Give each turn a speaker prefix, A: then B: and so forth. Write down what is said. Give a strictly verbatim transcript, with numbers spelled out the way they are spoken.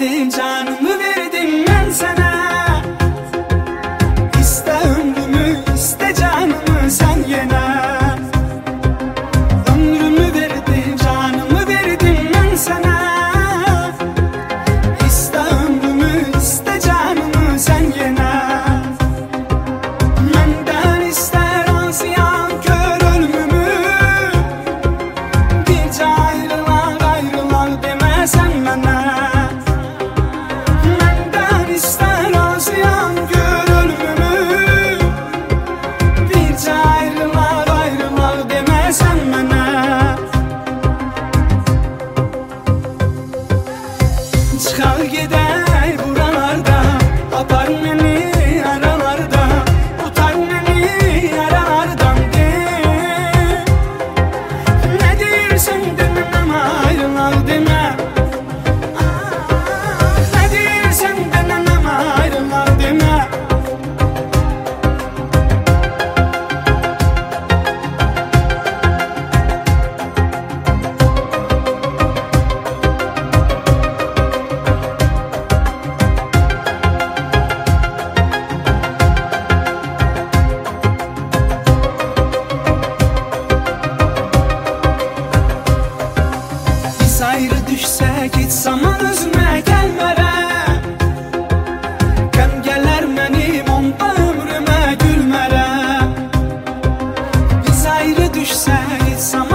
A: verdim, canımı verdim ben sana. İste ömrümü, iste canımı sen yine. Ömrümü verdim, canımı verdim ben sana. İste ömrümü, iste canımı sen yine. Menden ister razıyam kör ölümümü. Gece ayrılar ayrılar demesen bana. Menden ister razıyam kör ölümümü. Gece ayrılar ayrılar demesen bana. Çıkar gider buralarda, atar beni aralarda, tutar beni yaralardan de. Ne diyorsun demem ayrılar deme. Ah, ne diyorsun demem ayrılar deme. Biz ayrı düşsek hiç zaman özüme gelmere. Gəm gələr mənim onda ömrümə gülmərə. Biz ayrı düşsək hiç zaman